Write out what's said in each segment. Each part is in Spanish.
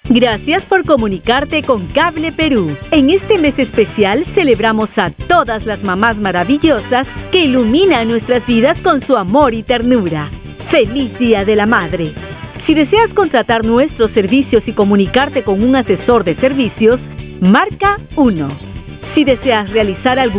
Gracias por comunicarte con Cable Perú. En este mes especial celebramos a todas las mamás maravillosas que iluminan nuestras vidas con su amor y ternura. ¡Feliz Día de la Madre! Si deseas contratar nuestros servicios y comunicarte con un asesor de servicios, marca 1. Si deseas realizar algún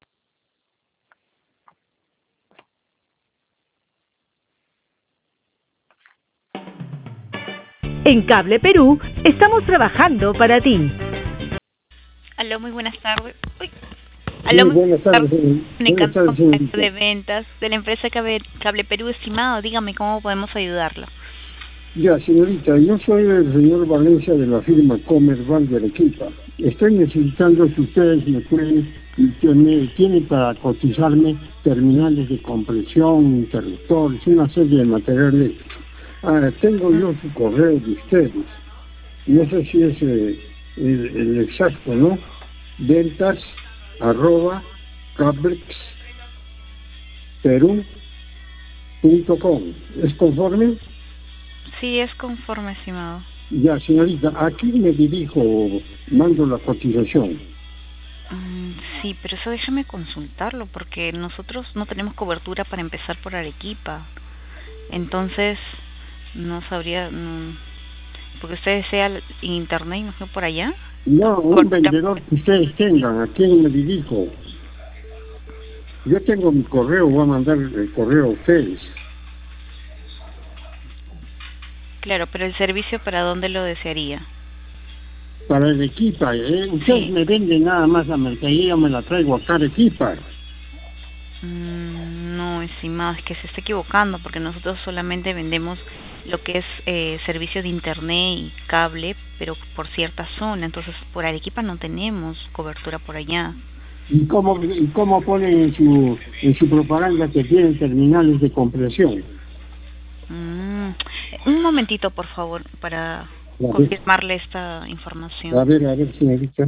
En Cable Perú, estamos trabajando para ti. Aló, muy buenas tardes. Uy. Aló, muy buenas tardes. Buenas tardes, de ventas de la empresa Cable Perú, estimado. Dígame cómo podemos ayudarlo. Ya, señorita, yo soy el señor Valencia de la firma Comerbank de Arequipa. Estoy necesitando si ustedes me pueden, tienen para cotizarme terminales de compresión, interruptores, una serie de material eléctrico. Tengo yo su correo de ustedes. No sé si es el exacto, ¿no? ventas@cablexperú.com. ¿Es conforme? Sí, es conforme, estimado. Ya, señorita, aquí me dirijo, mando la cotización. Sí, pero eso déjame consultarlo, porque nosotros no tenemos cobertura para empezar por Arequipa. Entonces, no sabría, porque usted desea internet, imagino, por allá. No, un vendedor que ustedes tengan, ¿a quién me dirijo? Yo tengo mi correo, voy a mandar el correo a ustedes. Claro, pero el servicio, ¿para dónde lo desearía? Para Arequipa, ustedes sí. Me venden nada más la mercadería, me la traigo acá a Arequipa. No, estimado, es que se está equivocando, porque nosotros solamente vendemos lo que es servicio de internet y cable, pero por cierta zona. Entonces por Arequipa no tenemos cobertura por allá. ¿Y cómo ponen en su propaganda que tienen terminales de compresión? Un momentito, por favor, para confirmarle esta información. A ver, señorita.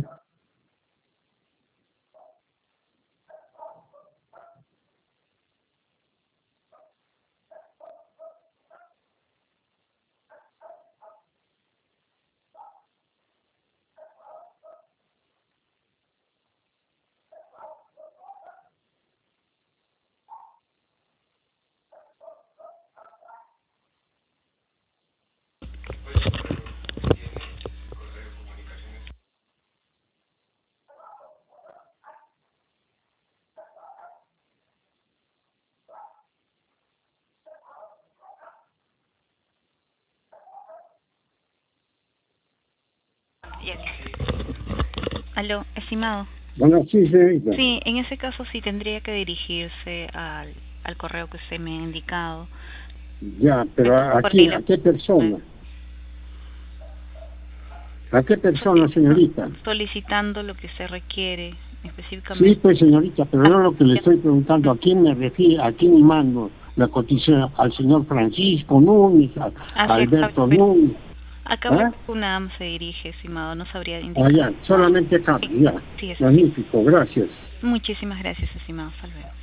Aló, estimado. Bueno, sí, señorita. Sí, en ese caso sí tendría que dirigirse al correo que usted me ha indicado. Ya, pero ¿a qué persona? ¿A qué persona, señorita? Solicitando lo que usted requiere específicamente. Sí, pues, señorita, pero no lo que le estoy preguntando, ¿a quién me refiero? ¿A quién mando la cotización? ¿Al señor Francisco Núñez? ¿A Alberto Núñez? Acá UNAM se dirige, estimado, no sabría indicar. Ya, solamente acá, ya. Sí, magnífico, gracias. Muchísimas gracias, estimado. Hasta luego.